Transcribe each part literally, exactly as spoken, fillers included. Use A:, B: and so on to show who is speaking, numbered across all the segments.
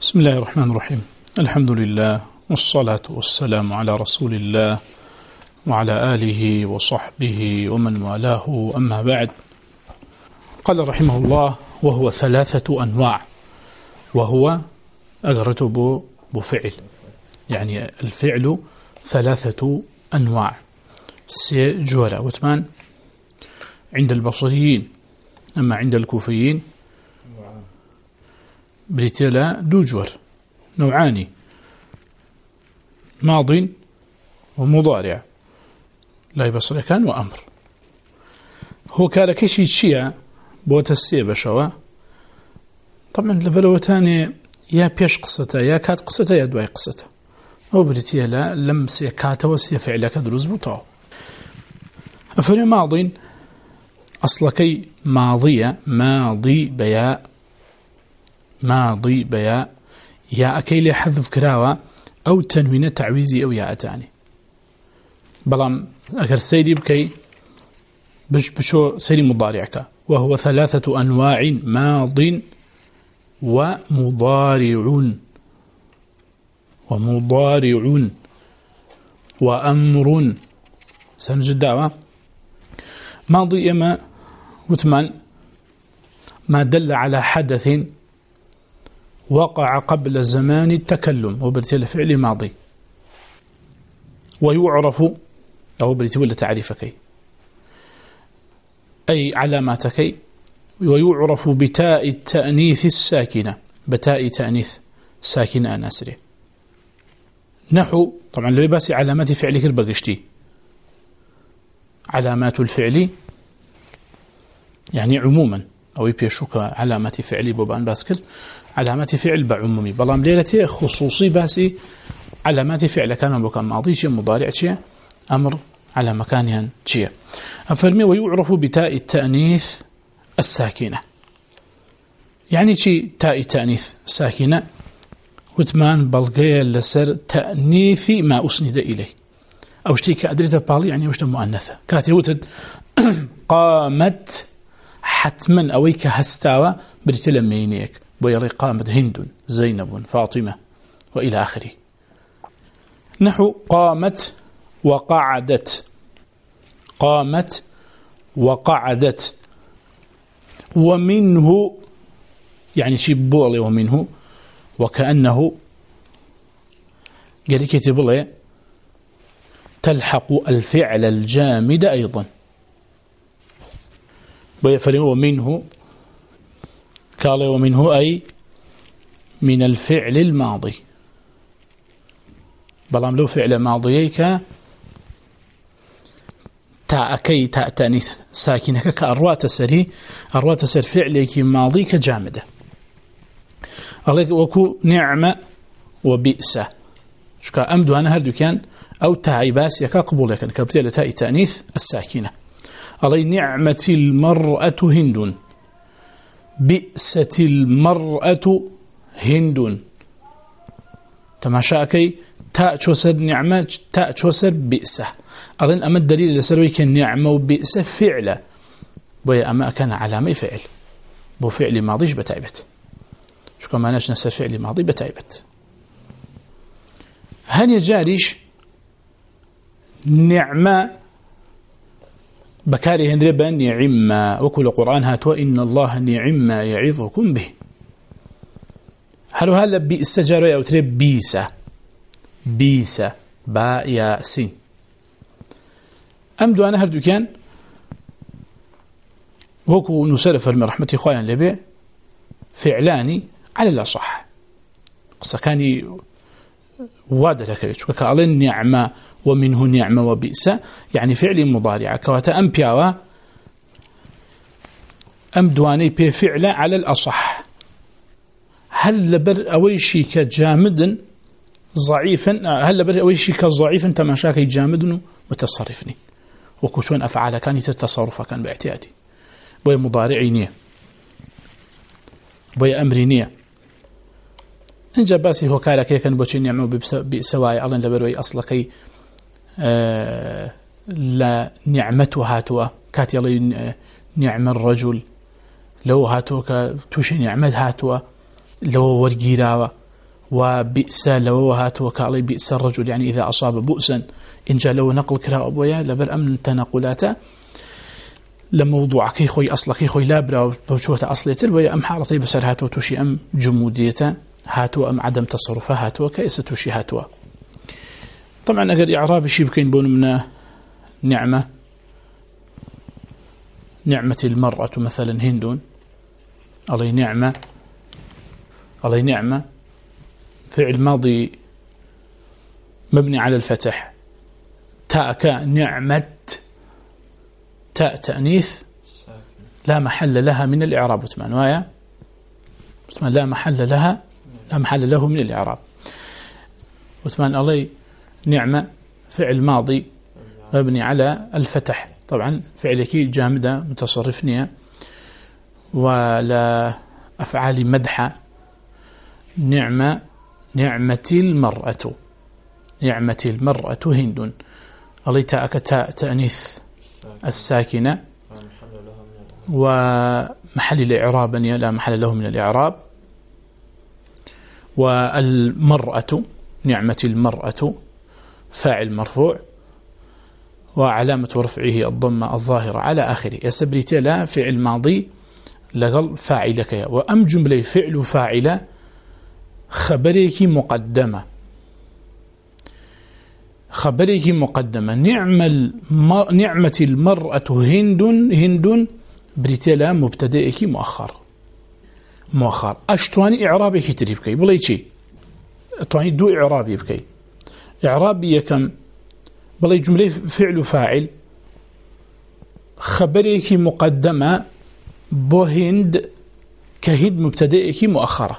A: بسم الله الرحمن الرحيم. الحمد لله والصلاة والسلام على رسول الله وعلى آله وصحبه ومن والاه، أما بعد. قال رحمه الله: وهو ثلاثة أنواع. وهو أقرته بفعل، يعني الفعل ثلاثة أنواع، سي جورة وثمان عند البصريين. أما عند الكوفيين بريتيلا دوجور نوعان: ماض ومضارع، لا يبصر كان وأمر. هو كاركشي تشيع بوت السيبة شوا. طبعا لفلوتاني يا بيش قصته يا كات قصته يا دواي قصته. هو بريتيلا لم سيكاته وسيفعل كدروز بطاو. أفري ماض أصلكي ماضية، ماضي بياء، ماضي بياء، يا أكيل حذف كراوة أو تنوين تعويزي أو ياء تاني. بلام أكر سيدي بكي بش بشو سيدي مضارعك. وهو ثلاثة أنواع: ماض ومضارع ومضارع وأمر. سنجد دعوة ماضي إما وثمان ما دل على حدث وقع قبل زمان التكلم، وبرتل فعل ماضي، ويعرف أو برتل تعريفك أي علاماتك، ويعرف بتاء التأنيث الساكنة، بتاء تأنيث ساكنة ناسرة. نحو طبعا لو بس علامات فعل كربقشتي، علامات الفعل يعني عموما أو يبيشوك علامات فعل بوبان باسكل، علامات فعل بعمومي، بلام ليلتي خصوصي باسي علامات فعل كان بكان ماضي شيء مضارع شيء أمر على مكانها شيء. أفرمي ويعرف بتاء التأنيث الساكنة، يعني شيء تاء التأنيث ساكنة وثمان بلغية لسر تأنيث ما أسند إليه، أو شتي كأدريته بالي يعني وشته مؤنثة كاتي وتد قامت حتما أويك هستاوى برتلمينيك ويري قامت هند زينب فاطمة وإلى آخره. نحو قامت وقعدت، قامت وقعدت. ومنه يعني شي بولي، ومنه وكأنه قال كتب لي تلحق الفعل الجامد أيضا. ويفرق ومنه قال ومنه أي من الفعل الماضي، بلام لو فعل ماضيك تاءكي تاء تانيث ساكنة كأروات سري، أروات سر فعلك ماضيك جامدة. وكو نعمة وبئس شكا أمدو أنا هردو كان أو تاء باس يكا قبول كان كبتيل تاء تانيث الساكنة. علي نعمة المرأة هند، بئست المرأة هند. تماشاكي تاء شوسر نعمة تاء شوسر بئسة. أظن أما الدليل لسروي كان نعمة وبئسة فعلة، بويا أما كان علامة فعل بو فعل ماضيش بتعبت. شو كما ناش نسى فعل ماضي بتعبت. هل يجاريش نعمة بكاري هندربا نعمة وكل قرآن هاتوا إن الله نعمة يعظكم به. هل هلا بئس جاري أو تريب بيسة بيسة باء يا سين. أمدو أنا هردو كان وكو نسرف من رحمة إخوان لبي فعلاني على الأصح. قصة كاني وادة لك شو كقال النعمة ومنه نعمة وبئس، يعني فعل مضارع كواتا أمبياوا أمدواني بفعل على الأصح. هل لبر أويشي كجامد ضعيفا، هل لبر أويشي كضعيفا تماشاكي جامد متصرفني، وكشون أفعال كان يتصرف كان باعتيادي بوي مضارعينية بوي أمرينية. إن جباسي هو كالا كي كان بوشي نعمه بسواي ألن لبروي أصلكي آه لا نعمته هاتوا كاتي الله نعم الرجل لو هاتوا كتوشي نعمت هاتوا لو ورقيراوا وبئس لو هاتوا كالي بئس الرجل يعني إذا أصاب بؤسا إن جاء لو نقل كراء أبويا لبر أمن تنقلاته لموضوع كي خوي أصلا كي خوي لابرا وشوته أصليته ويا أم حالتي بسر هاتوا توشي أم جموديته هاتوا أم عدم تصرفه هاتوا كيس توشي هاتوا. طبعا أجر إعراب شيء بكين بون من نعمة نعمة المرأة مثلا هندون علي نعمة علي نعمة فعل ماضي مبني على الفتح تاء نعمة تاء تأنيث لا محل لها من الإعراب وثمان ويا وثمان لا محل لها لا محل له من الإعراب وثمان علي نعمة فعل ماضي مبني على الفتح طبعا فعلك جامدة متصرفنية ولا أفعال مدحة نعمة نعمة المرأة نعمة المرأة هند علي تاء تاء تأنيث الساكنة ومحل الإعراب لا محل له من الإعراب والمرأة نعمة المرأة فاعل مرفوع وعلامة رفعه الضمة الظاهرة على آخره يسبريت لا فعل ماضي لقل فاعلك وأم جملة فعل فاعلة خبريك مقدمة خبريك مقدمة نعم الم... نعمة المرأة هند هند بريتلا مبتدئك مؤخر مؤخر أشتواني إعرابك تريبكي بلي شيء تواني دو إعرابي بكي إعرابي كم بلي جملة فعل فاعل خبريك مقدمة بو هند كهند مبتدئك مؤخرة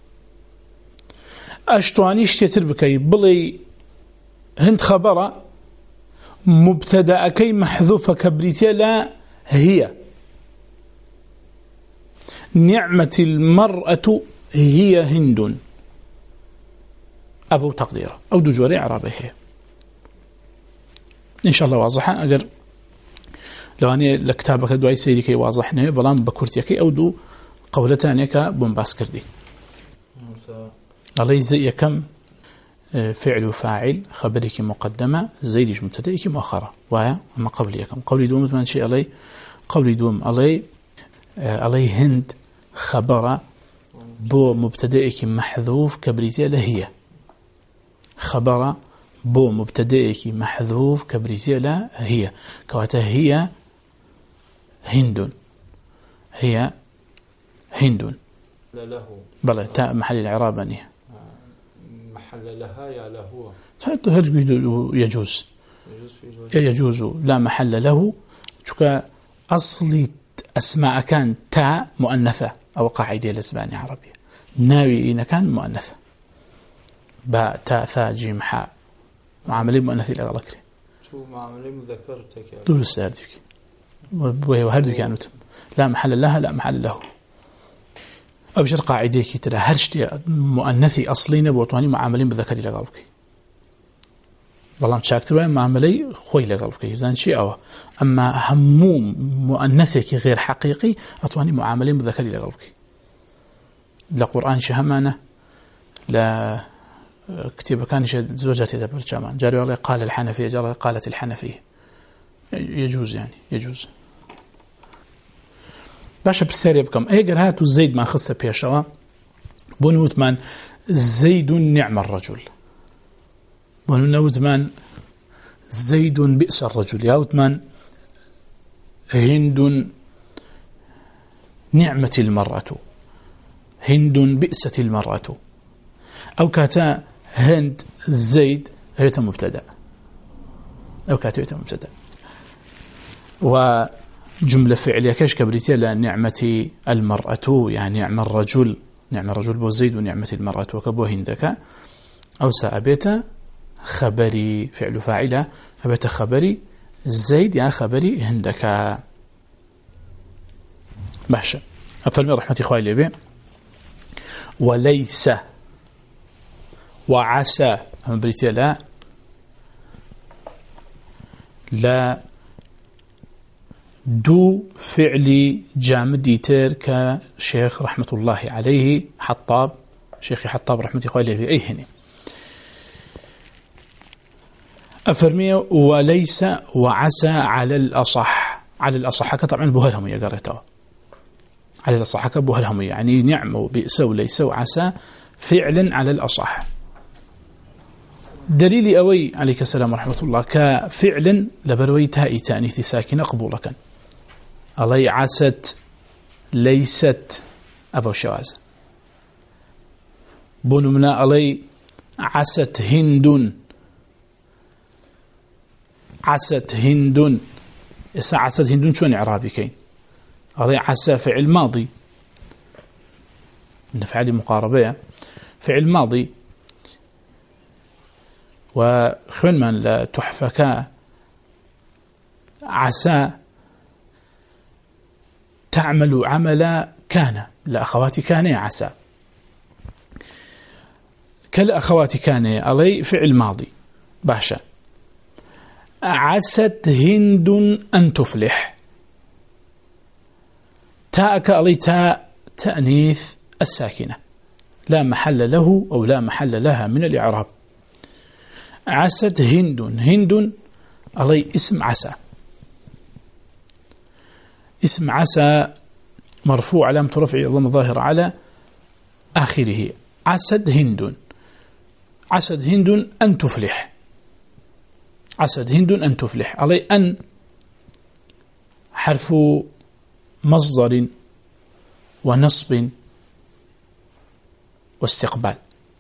A: أشتواني اشتتر بكي بلي هند خبرة مبتدأكي محذوفة كبريتلا هي نعمة المرأة هي هند أبو تقديره أو دجوري عربيه إن شاء الله واضحة أجر لو أني لكتابك دواي سيري كي واضحني بلان بكورتيكي أو دو قولتاني كبنباس كردي الله يزي كم فعل فاعل خبرك مقدمة زيدش مبتدئك مؤخرة ويا أما قوليكم قولي دوم من شيء علي قولي دوم علي علي هند خبر بو مبتدئك محذوف كبريتي هي خبر بو مبتدئك محذوف كبريتي لا هي كواتا هي هند هي هند
B: له
A: بلى تاء محل الإعراب
B: محل لها يا له
A: يجوز يجوز لا محل له شكا أصلي أسماء كان تاء مؤنثة أو قاعدة الأسبانية عربية ناوي إن كان مؤنثة باء تاء ثاء جيم حاء معاملين مؤنثي إلى غلقري
B: شو معاملين مذكرتك
A: دول الساردك وهي وهردك يعني لا محل لها لا محل له أبشر قاعدة كي ترى هرشتي مؤنثي أصلين بوطواني معاملين بذكري إلى غلقري والله شاكتر وين معاملي خوي لقلبك زين شيء أو أما هموم مؤنثك غير حقيقي أطواني معاملين بذكري لقلبك لا قرآن شهمانة لا كتيبة كان زوجاتي ذا برجامان جاري والله قال الحنفية جاري قالت الحنفية يجوز يعني يجوز باشا بالسير بكم ايقر هاتو زيد ما خصة بيشوا بنوت من زيد نعم الرجل بنوت من زيد بئس الرجل ياوت من هند نعمة المرأة هند بئست المرأة أو كاتا هند زيد هي مبتدأ أو كاتا هي مبتدأ وجملة فعلية كاش كبريتيا لنعمة المرأة يعني نعم الرجل نعم الرجل بو زيد ونعمة المرأة وكبو هندك أو سأبيت خبري فعل فاعلة أبيت خبري زيد يا خبري هندك باشا أفلمي رحمة إخوائي لي بي وليس وعسى بريتيا لا لا دو فعل جامد يتر كشيخ رحمة الله عليه حطاب شيخ حطاب رحمة الله عليه أي هني أفرمي وليس وعسى على الأصح على الأصح طبعا بوهلهم يا قريتها على الأصح بوهلهم يعني نعم وبئس وليس وعسى فعلا على الأصح دليل أوي عليك السلام ورحمة الله كفعل لبرويتها تأنيث ساكنة قبولك علي عست ليست أبو شواز بنمنا علي عست هند عست هند إسا عست هند شو إعرابي كين علي عسى فعل ماضي من فعل مقاربة فعل ماضي وخون من لا تحفك عسى تعمل عمل كان لا أخواتي كان عسى كالأخوات كان علي فعل ماضي باشا عست هند أن تفلح تاءك علي تاء تأنيث الساكنة لا محل له أو لا محل لها من الإعراب عست هند هند علي اسم عسى اسم عسى مرفوع علامة رفعه ضم ظاهرة على آخره عسد هند عسد هند أن تفلح عسد هند أن تفلح علي أن حرف مصدر ونصب واستقبال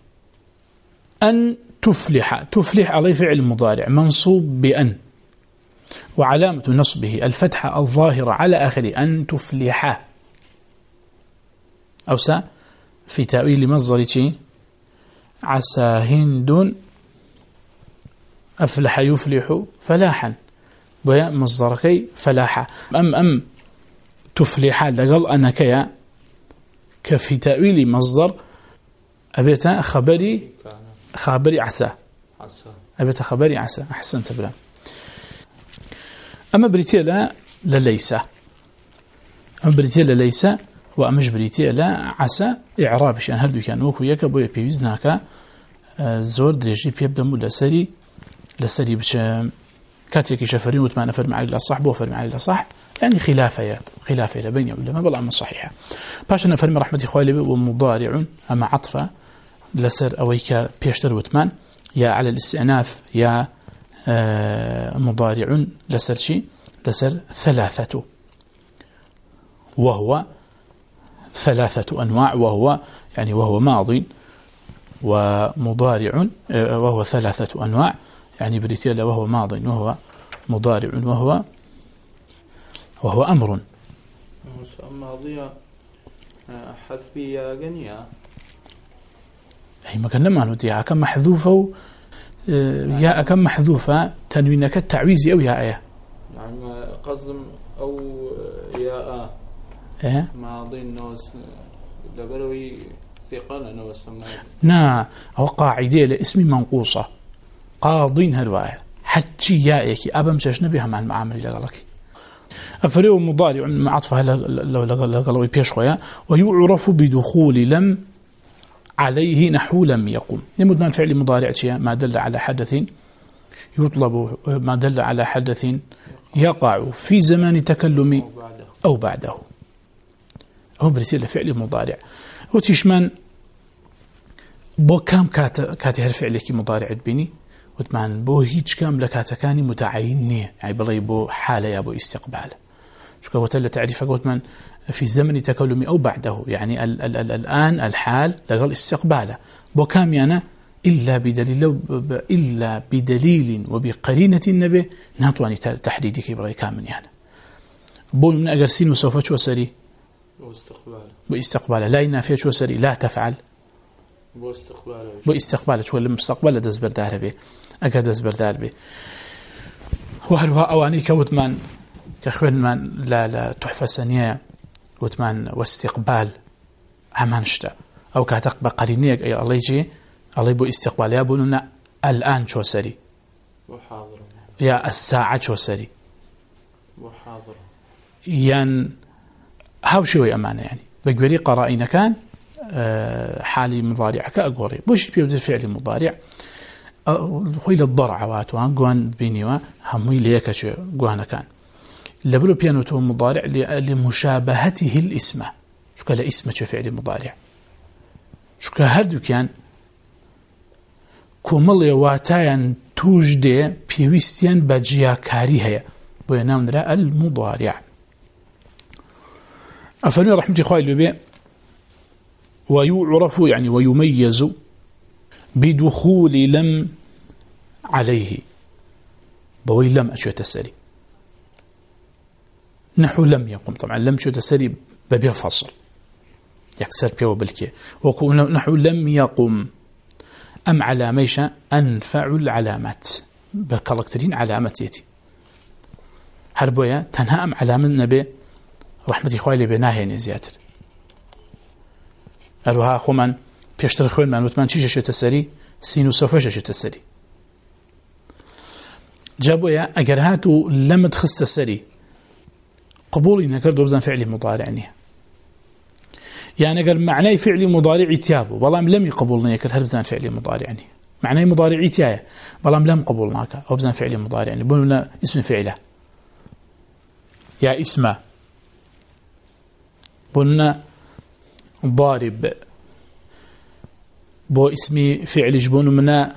A: أن تفلح تفلح علي فعل مضارع منصوب بأن وعلامة نصبه الفتحة الظاهرة على آخره أن تفلح أو سا في تأويل مصدر عسى هند أفلح يفلح فلاحا ويا مصدركي فلاحا أم أم تفلح لقل أنا كيا كفي تأويل مصدر أبيت خبري خبري عسى أبيت خبري عسى أحسنت بلا أما بريتيا لا لليس أما بريتيا لليس وأمش بريتيا لا عسى إعراب شان هل كان وكو يكبو يبيزناك زور دريجي بيبدأ لسري لسري بش كاتيكي شفرين وتمانا فرمي على الصح بو فرمي على الصح يعني خلافية خلافية بين ولا ما بلا من صحيحة باشنا فرمي رحمة إخوالي ومضارع أما عطفة لسر أويك بيشتر وتمان يا على الاستئناف يا آه مضارع لسر شيء لسر ثلاثة وهو ثلاثة أنواع وهو يعني وهو ماضي ومضارع آه وهو ثلاثة أنواع يعني بريتيلا وهو ماضي وهو مضارع وهو وهو أمر
B: ماضية حذفية غنية
A: أي ما كان لما نوديها كم محذوفة يا كم محذوفة تنوينك التعويز أو يا آية
B: يعني قصد أو يا
A: إيه
B: ماضي النوس لبروي ثقل نوس
A: نا أو قاعدة لاسم منقوصة قاضين هالواية حتى يائك أبا مشاش نبيها مع المعامل لغلك أفريو مضارع مع عطفها لغلوي بيشخويا ويعرف بدخول لم عليه نحو لم يقم نمدنا الفعل مضارع ما دل على حدث يطلب ما دل على حدث يقع في زمان تكلم أو بعده هو بريتيل فعل مضارع وتشمن بو كام كات كاتي هالفعل كي مضارع بيني وتمان بو هيج كام لكاتكاني متعين نيه يعني بلي بو حالة يا بو استقبال شو كوتل تعريف قلت من في زمن تكلم أو بعده يعني ال ال ال الآن الحال لغل استقباله بو كام يعني إلا بدليل إلا بدليل وبقرينة النبي ناطواني تحديدك بلي كامن يعني بو من أجرسين وسوف شو سري
B: واستقباله
A: واستقباله لا ينافي شو سري لا تفعل
B: بو استقباله
A: بو استقباله شو المستقبل دز بردار به أجر دز بردار به وهلها أواني كوتمان كخوين من لا لا تحفة سنية وتمان واستقبال عمانشتا أو كاتق بقرينيك أي الله يجي الله يبو استقبال يا بنونا الآن شو سري
B: وحاضر
A: يا الساعة شو سري
B: وحاضر
A: ين هاو شوي أمانة يعني بقولي قرائن كان حالي مضارع كأقوري بوش بيبدأ فعل مضارع خوي للضرع واتوان قوان بينيوا هموي ليك شو قوانا كان لبلو بيانوتو مضارع لمشابهته الاسم شو كلا اسم شو فعل مضارع شو كهردو كان كومل واتايان توجد بيوستيان بجيا كاري هي بينام نرى المضارع أفني رحمة إخوائي اللي ويعرف يعني ويميز بدخول لم عليه بوي لم أشياء تسري نحو لم يقم طبعا لم شو تسري ببيع فصل يكسر بيو بالكي وكون نحو لم يقم أم علاميشا أنفع العلامات بكالكترين علامات يتي هربويا تنها أم علامة النبي رحمة إخوائي اللي بناهي زياتر أروها أخو من بيشتر خوين من وثمان شيشة تسري سين وسوفشة تسري جابويا أجر هاتو لم تخص تسري قبولي نكر دوبزان فعلي مضارعني يعني أجر معناه فعلي مضارعي تيابو والله لم يقبلني يكر هربزان فعلي مضارعني معناه مضارعي تياه والله لم قبولناك أو بزان فعلي مضارعني بقولنا اسم فعله يا اسمه بقولنا ضارب بو اسمي فعل جبون منا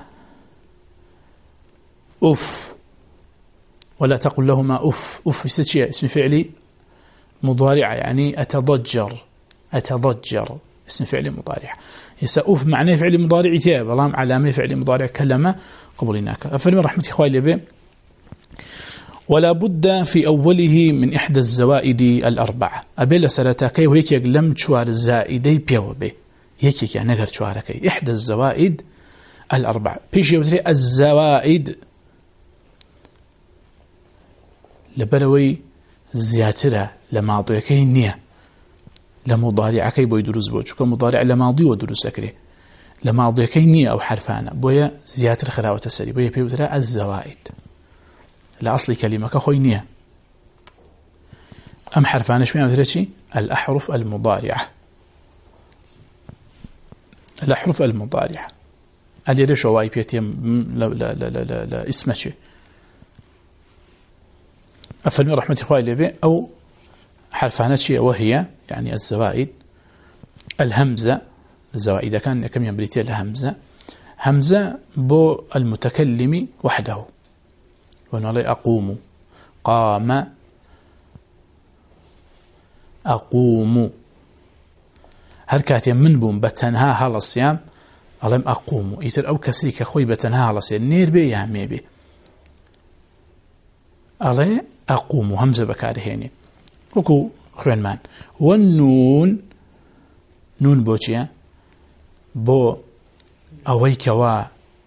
A: أف ولا تقل لهما أف أف يستشيء اسم فعلي مضارع يعني أتضجر أتضجر اسم فعلي مضارع يسا أف معنى فعلي مضارع تياب اللهم علامة فعلي مضارع كلمة قبلناك أفلم رحمة إخوائي لبي ولا بد في أوله من إحدى الزوائد الأربعة أبيل سرتاكي وهيك لم تشوار الزائدي بيو بي هيك يعني نقر تشواركي إحدى الزوائد الأربعة بيش يوتري الزوائد لبروي زياترة لماضيكي نية لمضارعكي بوي دروز بو چونك مضارع لماضي ودروز أكري لماضيكي نية أو حرفانا بويا زياتر خراوة السري بويا بيوتري الزوائد لأصل كلمة كخوي نية أم حرفانش مين أوتري الأحرف المضارعة الأحرف المضارعة اللي ليش هو بيتيم لا لا لا لا لا اسمه شيء أفلم رحمة إخوائي لبي أو حرفانات شيء وهي يعني الزوائد الهمزة الزوائد كان كم ينبريتي الهمزة همزة بو المتكلم وحده ونالي أقوم قام أقوم هل كاتم من بوم بتنها على الصيام ألم أقوم يتر أو كسري كخوي بتنها على الصيام نير بي يعمي بي ألي أقوم همزة بكارهيني وكو خوين مان والنون نون بوشيا بو أويكوا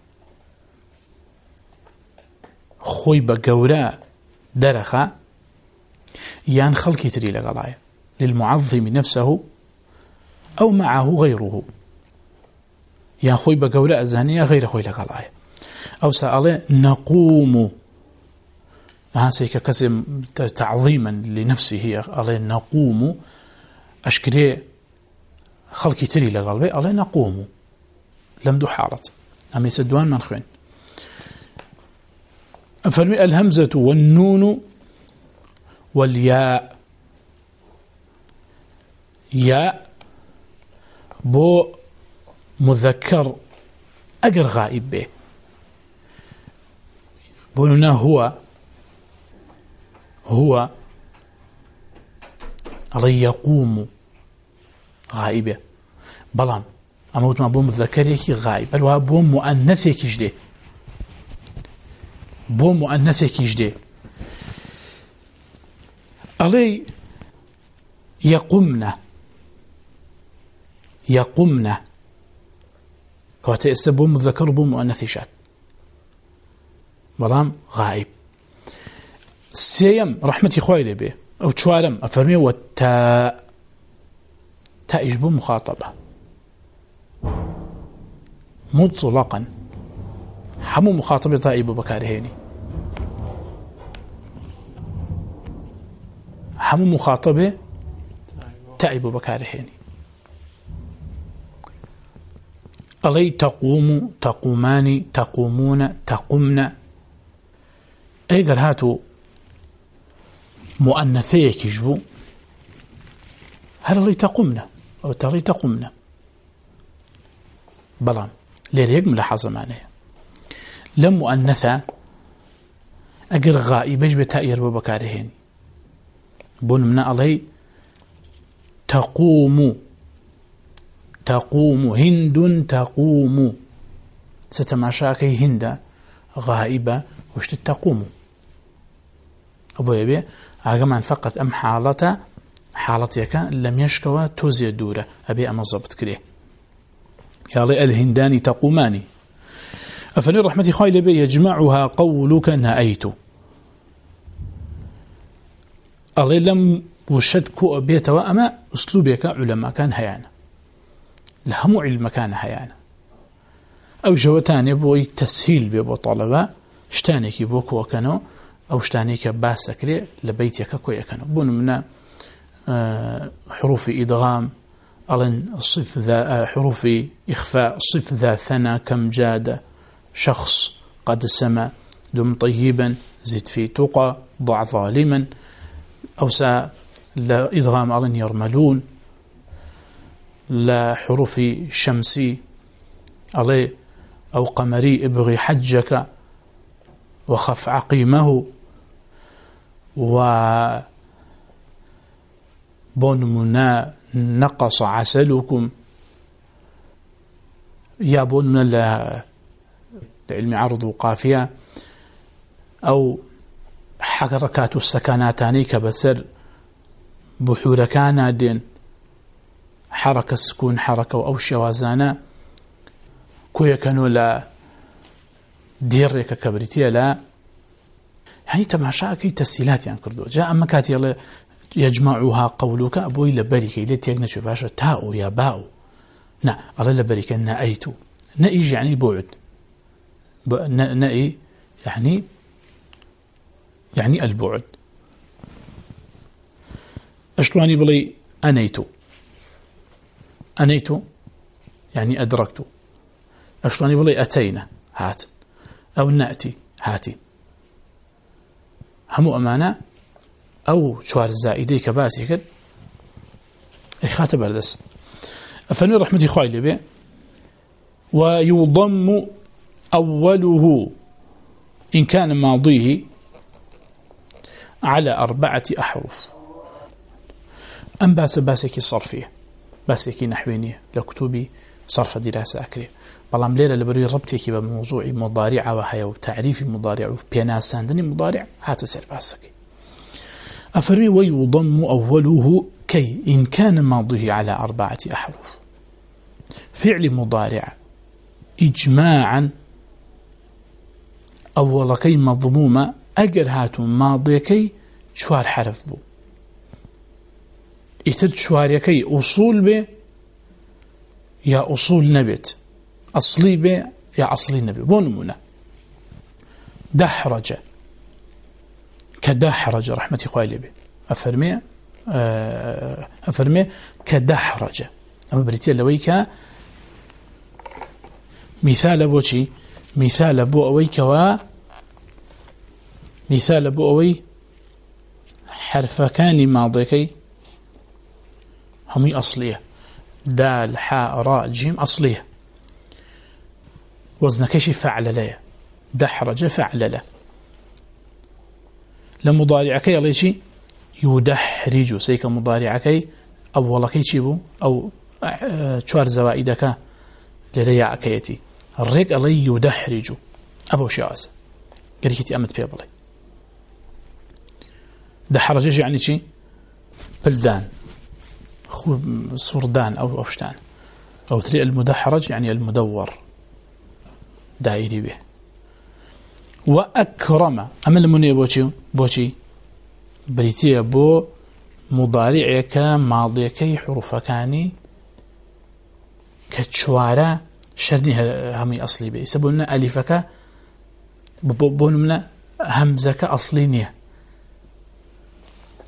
A: خوي بقورا درخا يان خلقي تري لغلايا للمعظم نفسه أو معه غيره يا خوي بقوراء الزهنية غير خوي لقلايا أو سأله نقوم هاسيك كسم تعظيما لنفسه عليه نقوم أشكري خلقي تري لقلبي عليه نقوم لم دو حارت أما يسدوان من خوين فالمئة الهمزة والنون والياء ياء بو مذكر أجر غائب به بولنا هو هو علي يقوم غائبه بلان أموت ما بو مذكر يكي غائب بل هو بو مؤنث يكي جدي بو مؤنث يكي جدي علي يقمنا يقمنا كواتي السبو مذكر بو مؤنث شات بلان غائب سيم رحمتي خويلي به أو تشوارم أفرمي والتاء تاء يجبو مخاطبة مطلقا حمو مخاطبة تاء أبو بكار هيني حمو مخاطبة تاء أبو بكار هيني ألي تقوم تقومان تقومون تقمن أيقر هاتو مؤنثي كيجبو هل ألي تقومن أو تلي تقومن بلام ليريق ملاحظة معناها لم مؤنثة أجر غائبش بتأير ببكارهين بون من علي تقوم تقوم هند تقوم ستماشاكي هند غائبة وشت تقوم أبو يبي عجمان فقط أم حالة حالتك لم يشكوا توزي الدورة أبي أما ضبط كريه يالي الهندان تقومان أفني رحمتي خايلة بي يجمعها قولك نأيت ألي لم وشدك أبيت وأما أسلوبك علماء كان هيانا لهم علم كان هيانا أو جوتاني بوي تسهيل بيبو طلبة شتانيكي بوكو وكانو أو شتانيك باسكري لبيتك كوي كانو بون من حروف إدغام ألن صف ذا حروف إخفاء صف ذا ثنا كم جاد شخص قد سما دم طيبا زد في تقى ضع ظالما أو سا لا إدغام ألن يرملون لا حروف شمسي علي أو قمري ابغي حجك وخف عقيمه و بون منا نقص عسلكم يا بون من العلم عرض وقافية أو حركات السكناتاني كبسر بحور كان دين حركة سكون حركة أو شوازانا كويا كانوا لا ديرك كبريتيا لا يعني تماشا كي تسهيلات يعني كردو جاء أما كاتي يجمعها قولك أبوي لبريك إليت يقنش باشا تاء يا باء نا الله لبريك نأيت نأيج يعني بعد نأي يعني يعني البعد أشلوني بلي أنيت أنيت يعني أدركت أشلوني بلي أتينا هات أو نأتي هاتي همو أمانة أو شوار الزائدي كباسي كد أي خاتب الدست أفني رحمتي خايلة به ويضم أوله إن كان ماضيه على أربعة أحرف أم باس باسكي صرفية باسكي نحوينية لكتبي صرف دراسة أكري بلام ليلة لبروي ربطيكي بموضوع مضارع وهي وتعريف مضارع وبياناسان دني مضارع هات سير باسكي أفرمي ويضم أوله كي إن كان ماضيه على أربعة أحرف فعل مضارع إجماعا أول كي مضمومة أجر هاتو ماضي كي شوار حرف بو إتد شوار كي أصول به يا أصول نبت أصلي به يا أصلي نبي بونمنا دحرج كدحرج رحمتي خوالي به أفرمي أفرمي كدحرج أما بريتيا لويك مثال بوشي مثال بو أويك و مثال بو أوي حرفكان ماضيكي همي أصلية دال حاء راء جيم أصلية وزنكشي فعل ليه دحرج فعل له لمضارعكي الله يشي يدحرج سيك مضارعكي أولكي تشيبو أو شوار زوائدك لرياعكيتي الريق الله يدحرج أبو شعاسة قريكتي أمد في أبلي دحرج يعني شي بلدان صردان أو أوشتان أو تري المدحرج يعني المدور دائري به وأكرم أما المني بوشي بوشي بريتيا بو مضارعك ماضيك حروفكاني كتشوارا شردني همي أصلي به يسبوننا ألفك بونمنا همزك أصلينية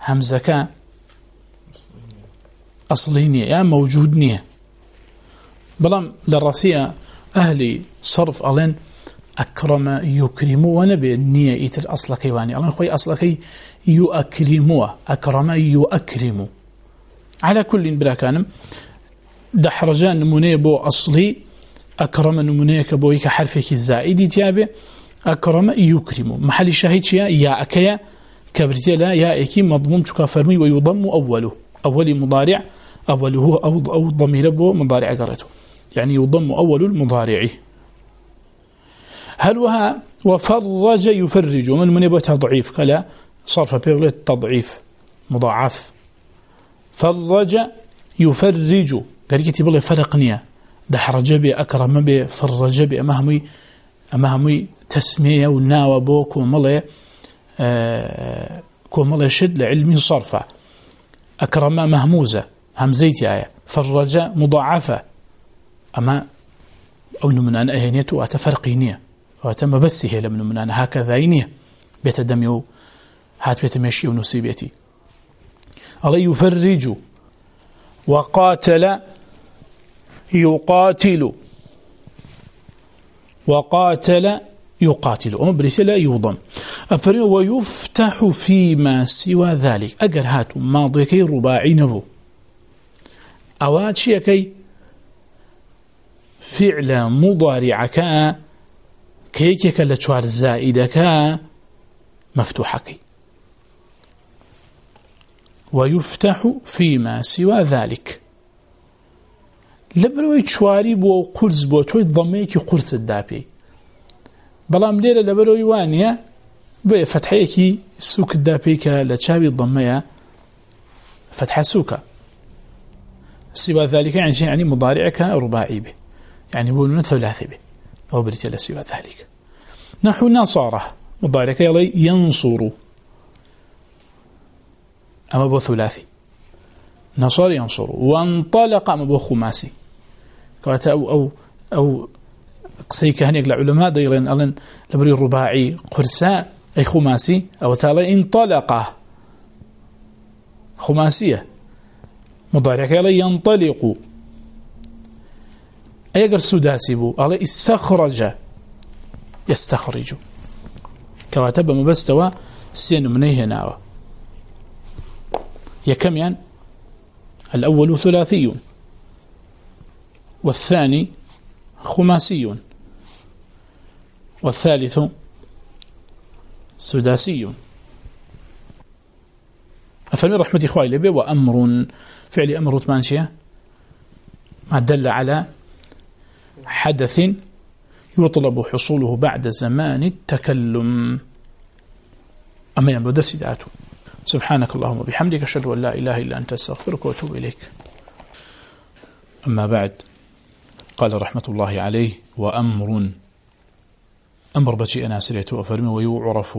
A: همزك أصلينية يا موجودنية بلام للراسية أهلي صرف ألين أكرم يكرم ونبي النية إيتر أصل كيواني ألين خوي أصل كي يؤكرموا أكرم يؤكرم على كل بلا كانم دحرجان نمونيبو أصلي أكرم نمونيك بويك حرفك الزائد تيابه أكرم يكرم محل شاهد شيا يا أكيا كبرتي لا يا إكي مضموم شكافرمي ويضم أوله أول مضارع أوله أو أو ضمير بو مضارع قرته يعني يضم أول المضارع هل وها وفرج يفرج ومن من يبغى تضعيف كلا صرف بيغلة تضعيف مضاعف فرج يفرج قال كتب الله فرقنيا دحرج بي أكرم بي فرج بي أمهمي أمهمي تسمية وناوى بو كومالي آه كومالي شد لعلم صرفة أكرم مهموزة همزيتي آية فرج مضاعفة أما أو من أن أهنيته وأتفرقينية وأتم بس هي لمن من أن هكذا إنية بيت دميو هات بيت مشي ونسيبيتي الله يفرج وقاتل يقاتل وقاتل يقاتل ومبرس لا يوضم أفرين ويفتح فيما سوى ذلك أقل هاتوا ماضي كي رباعي نبو أواتشي كي فعل مضارع كا كيكيك لتشوار الزائدة كا مفتوحة كي ويفتح فيما سوى ذلك لبروي تشواري بو قرز بو توي ضميكي قرز الدابي بلام ليلة لبروي وانيا بفتحيكي سوك الدابيك لتشابي الضمية فتح سوكا سوى ذلك يعني شيء يعني مضارعك رباعي به يعني هو من ثلاثي به أو بريتي سوى ذلك نحو نصاره مضارعك يلي ينصر أما بو ثلاثي نصر ينصر وانطلق أما بو خماسي قالت أو أو أو قصيك هنيك العلماء دايرين ألن لبري الرباعي قرساء أي خماسي أو تالي انطلق خماسية مضارعك يلي ينطلق أيقر سداسي بو ألي استخرج يستخرج كواتب مبستوى سين منيه ناوى يكم يعني الأول ثلاثي والثاني خماسي والثالث سداسي أفلم رحمة إخوائي لبي وأمر فعل أمر تمانشية ما دل على حدث يطلب حصوله بعد زمان التكلم أما ينبو درسي دعاته سبحانك اللهم وبحمدك أشهد أن لا إله إلا أنت أستغفرك وأتوب إليك أما بعد قال رحمة الله عليه وأمر أمر بجي أنا سريته أفرمي ويعرف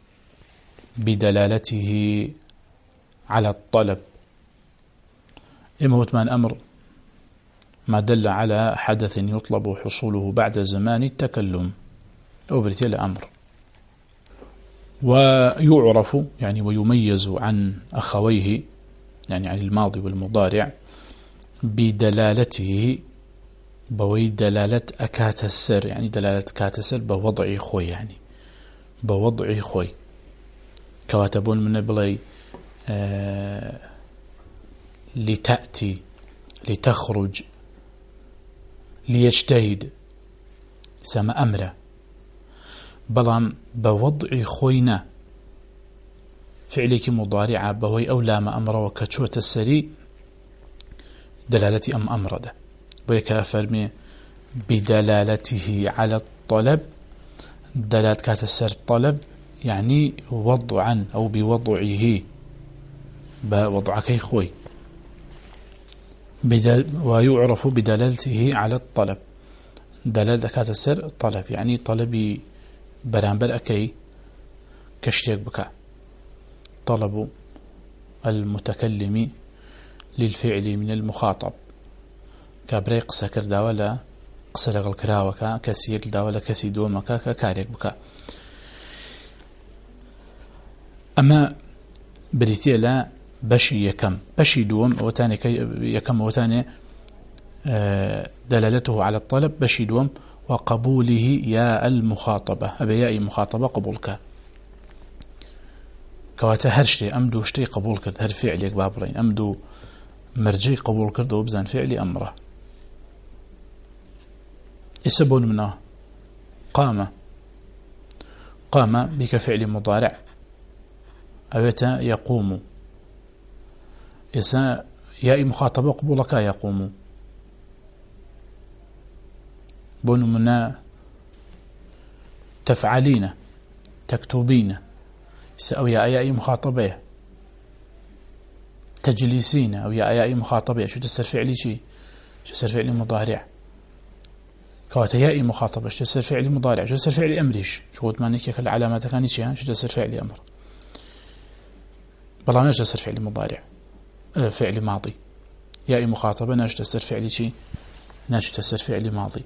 A: بدلالته على الطلب إما هو تمان أمر ما دل على حدث يطلب حصوله بعد زمان التكلم أو برتيل أمر ويعرف يعني ويميز عن أخويه يعني عن الماضي والمضارع بدلالته بوي دلالة أكات السر يعني دلالة كات السر بوضع خوي يعني بوضع خوي كواتبون من بلي آه لتأتي لتخرج ليجتهد سما أمره بلام بوضع خوينا فعلك مضارعة بوي أولى ما أمره وكتشوة السري دلالتي أم أمرده بويك فرمي بدلالته على الطلب دلالة كات السر طلب يعني وضعا أو بوضعه بوضعك خوي ويعرف بدلالته على الطلب دلالة كات السر طلب يعني طلبي برانبر أكي كشتيك بكا طلب المتكلم للفعل من المخاطب كابري قسا كردا ولا قسا لغل كراوكا كسيك دا ولا كسي دومكا كاريك بكا أما بريتي لا بشي يكم بشي دوم وتاني يكم وتاني دلالته على الطلب بشيدوم وقبوله يا المخاطبة أبي يا مخاطبة قبولك كواتا هرشتي أمدو شتي قبول كرد هر فعليك بابرين أمدو مرجي قبول كرد وبزان فعلي أمره يسبون منه قام قام بك فعل مضارع أبتا يقوم يسا يا مخاطبة قبولك يقوم بون منا تفعلين تكتبين أو يا أي مخاطبة تجلسين أو يا أي مخاطبة شو تسر فعلي شيء شو تسر فعلي مضارع كواتا يا مخاطبة شو تسر فعلي مضارع شو تسر فعلي أمريش شو قلت مانيك يا العلامات كانت شيء شو تسر فعلي أمر بلا ما تسر فعلي مضارع فعلي ماضي يا مخاطبة ناش تسر فعلي شيء ناش تسر فعلي ماضي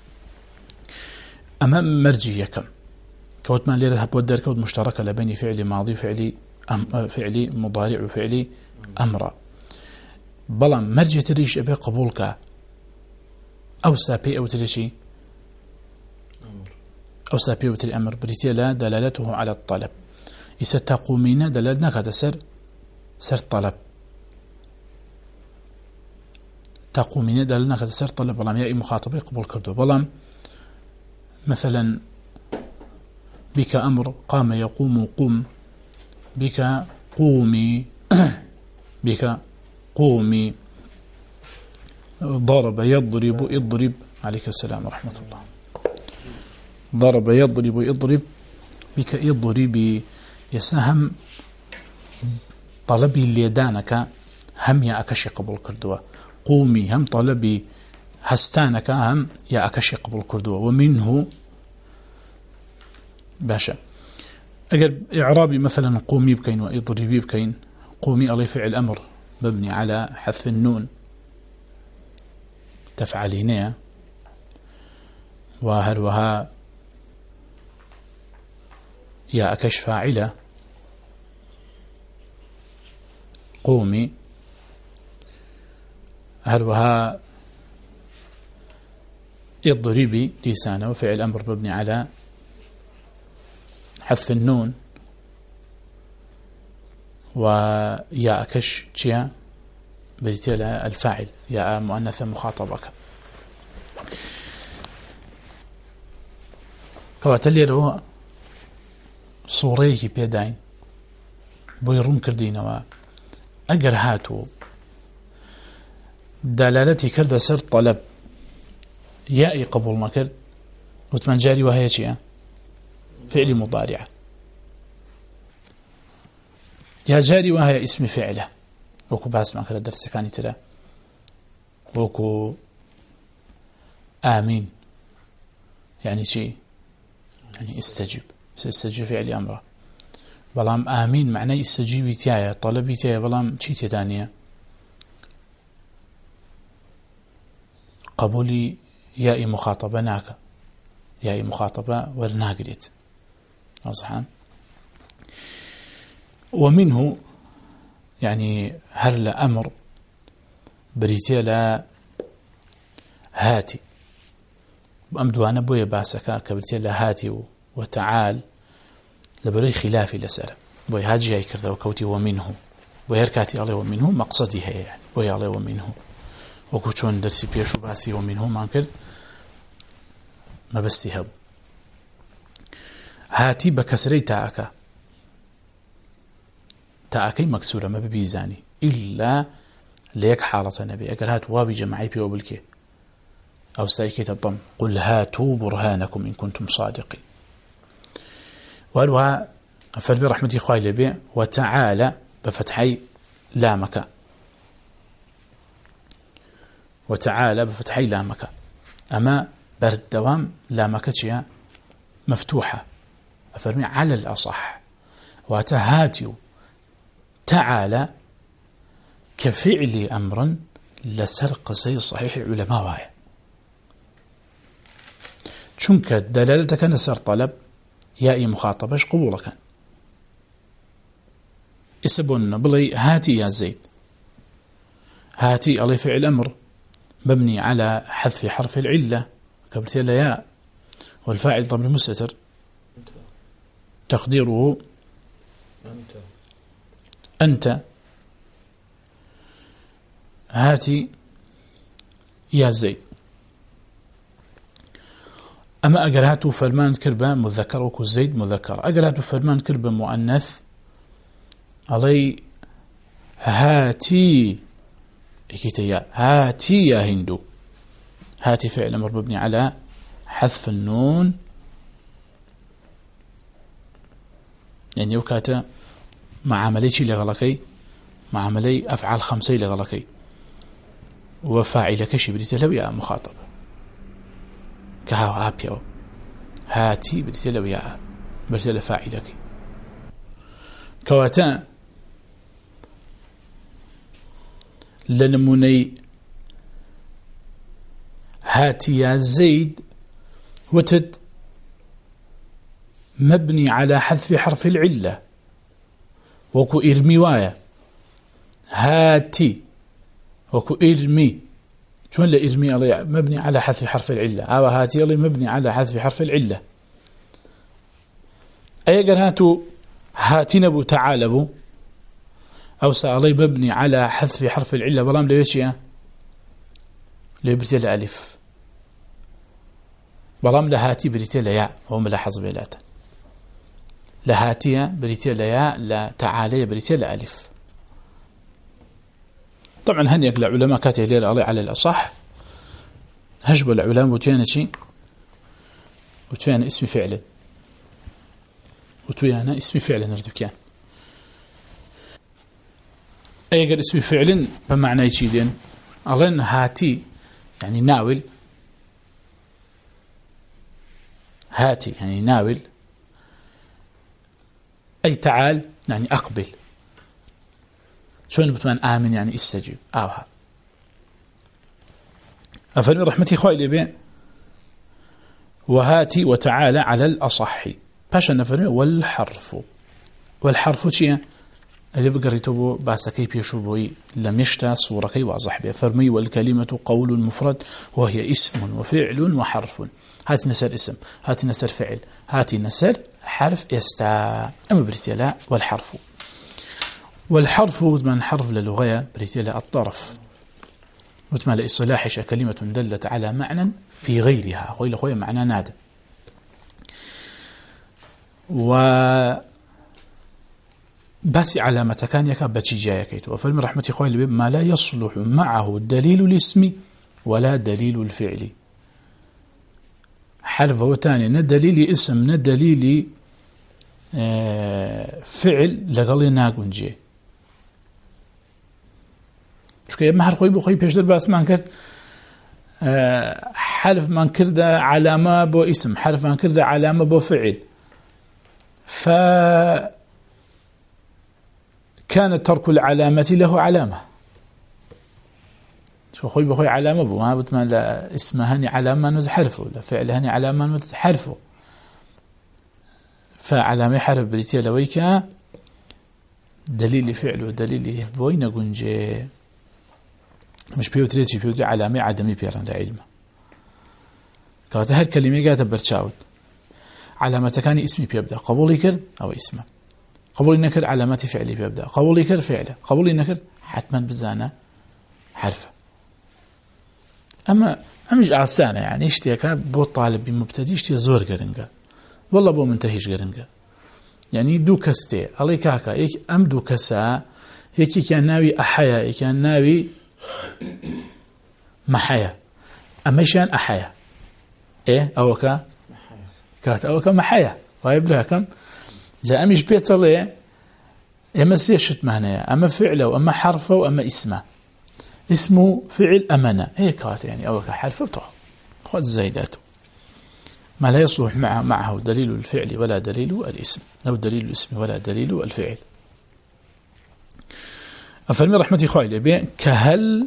A: أمام مرجية كم كوت ما ليرها بودر كوت مشتركة لبين فعل ماضي وفعل أم فعل مضارع وفعل أمر بلام مرجية تريش أبي قبولك أو سابي أو تريشي أو سابي أو تري أمر بريتيا لا دلالته على الطلب إذا تقومين دلالنا كذا سر سر طلب تقومين دلالنا كذا سر طلب بلام يا مخاطبة قبول كردو بلام مثلا بك أمر قام يقوم قم بك قومي بك قومي ضرب يضرب اضرب عليك السلام ورحمة الله ضرب يضرب اضرب بك اضربي يسهم طلبي اللي دانك هم يا أكشي قبول كردوا قومي هم طلبي هستانك هم يا أكشي قبول كردوا ومنه باشا أجل إعرابي مثلا قومي بكين وإضربي بكين قومي على فعل أمر مبني على حذف النون تفعلينها وهل وها يا أكش فاعلة قومي هل وها اضربي لسانه وفعل أمر مبني على حذف النون ويا أكش تشيا بريتيلا الفاعل يا مؤنث مخاطبك كواتلي رو صوريه بيداين بويرون كردينوا أجر هاتو دلالتي كرد سر طلب يائي قبول ما كرد وتمن جاري وهي شيئا فعل مضارع يا جاري وهي اسم فعله وكو باس ما كرد الدرس كاني ترى وكو آمين يعني شيء يعني استجيب سيستجيب فعل أمره بلام آمين معناه استجيبي تيايا طلبي تيايا بلام شي تانية قبولي يائي مخاطبة ناكا يائي مخاطبة ورناقلت أصحان ومنه يعني هل أمر بريتي لا هاتي أمدوانا بويا باسكا كبريتي لا هاتي وتعال لبري خلافي لسألة بوي هاجي جاي كرذا وكوتي ومنه ويركاتي عليه ومنه مقصدي هي يعني بوي عليه ومنه وكوتشون درسي بيشو باسي ومنه ما كر ما بستيهب هاتي بكسري تاعك تاعكي مكسورة ما ببيزاني إلا ليك حالة نبي أقل هات وابي جمعي بيو بالكي أو سايكي الضم قل هاتوا برهانكم إن كنتم صادقين وقالوا فالبي رحمتي خواهي لبي وتعالى بفتحي لامك وتعالى بفتحي لامك أما برد دوام لامك تشيا مفتوحة أفرمي على الأصح وتهاتيو تعالى كفعل أمر لسرق زي صحيح علماء واي شنك دلالتك نسر طلب يائي مخاطبش قبولك اسبون بلي هاتي يا زيد هاتي علي فعل أمر مبني على حذف حرف العلة كبرتي ياء، والفاعل ضمير مستتر تقديره
B: أنت
A: أنت. هاتي يا زيد. أما أجر هاتو فرمان كربة مذكر وكو زيد مذكر، أجر هاتو فرمان كربة مؤنث علي هاتي إكيتيا هاتي يا هندو. هاتي فعل أمر مبني على حذف النون، يعني وكاتا مع عملي شي لغلقي مع عملي أفعال خمسي لغلقي وفاعلك شي بديت لو يا مخاطب كهاو هابيو هاتي بديت لو يا بديت لفاعلك كواتا لنموني هاتي يا زيد وتد مبني على حذف حرف العلة وكو إرمي وايا هاتي وكو إرمي شون لا إرمي الله مبني على حذف حرف العلة أو هاتي الله مبني على حذف حرف العلة. أي قال هاتو هاتي نبو تعالبو أو سألي مبني على حذف حرف العلة بلام ليش ليبرتي الألف بلام لهاتي بريتي لياء هو ملاحظ بيلاتا لهاتيا بريتي لياء لا تعالي بريتي لألف. طبعا هنيك العلماء كاتي ليل على الأصح هجب العلماء وتيانا شي وتيانا اسم فعل وتيانا اسم فعل نردكيان أي قال اسم فعل بمعنى يشيدين أظن هاتي يعني ناول هاتي يعني ناول أي تعال يعني أقبل شون بتمان آمن يعني استجيب آوها أفرمي رحمتي خوالي بين وهاتي وتعالى على الأصح باشا نفرمي والحرف والحرف شيء اللي بقريته باسكي بيشوبوي لم يشتى صورة كي واضح بها فرمي والكلمة قول مفرد وهي اسم وفعل وحرف. هاتي نسر اسم هاتي نسر فعل هاتي نسر حرف يستا. أما بريتيلا والحرف والحرف من حرف للغة بريتيلا الطرف وتما لإصلاحش كلمة دلت على معنى في غيرها غير خويا معنى نادى و بس علامة كان يكاب بتشجايا كيتو وفرم رحمة خويا ما لا يصلح معه دليل الاسم ولا دليل الفعل. حرف وتاني ندليل اسم ندليل فعل لقال ناقنجي شو كي ما حرف خوي بيش در بس ما كرت حرف ما كرد علامة بو اسم حرف ما كرد علامة بو فعل ف كان ترك العلامة له علامة شو خوي بخوي علامة بو ما بتمان لا اسمهني علامة نتحرفه لا فعلهني علامة نتحرفه فعلامة حرف بريتيا لويكا دليل فعل ودليل يثبوين قنجي مش بيوتريتي بيوتري علامة عدمي بيران لعلم كانت هالكلمة كلمة قاعدة برشاود علامة كان اسمي بيبدأ قبولي كرد أو اسمه قبولي نكر علامات فعلي بيبدأ قبولي كر فعله قبولي نكر حتما بزانة حرفه. أما أمج عسانة يعني اشتيا كان بو طالب بمبتدي اشتيا زور قرنقا والله بو منتهيش قرنقا يعني دو كستي الله كاكا يك أم دو كسا يكي كان ناوي أحيا يكي كان ناوي محيا أمشان أحيا إيه أوكا كات أوكا محيا ويبلها كم إذا أمش بيطلع أما سيشت معناه أما فعله وأما حرفه وأما اسمه اسمه فعل أمانة هيك هات يعني أو كحرف بطه خذ زايداته ما لا يصلح معه, معه دليل الفعل ولا دليل الاسم أو دليل الاسم ولا دليل الفعل. أفرمي رحمتي خوالي بين كهل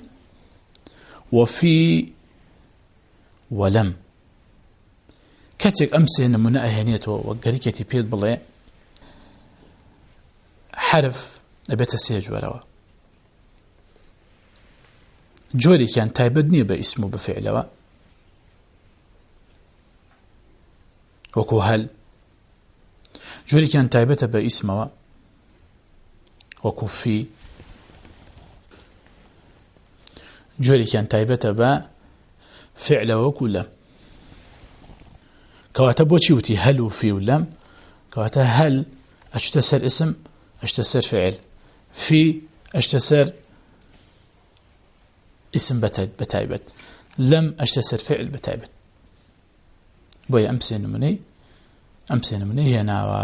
A: وفي ولم كاتك أمسي نمنا أهانيته وقريكتي بيد بالله حرف أبيت السيج وروا جوري كان تايبدني باسمه بفعله وكو هل جوري كان تايبته باسمه وكو في جوري كان تايبته بفعله وكو لم كواتب وشيوتي هل وفي ولم كواتا هل اشتسر اسم اشتسر فعل في اشتسر اسم بتايبت لم اشتسر فعل بتايبت بوي امسين مني امسين مني هنا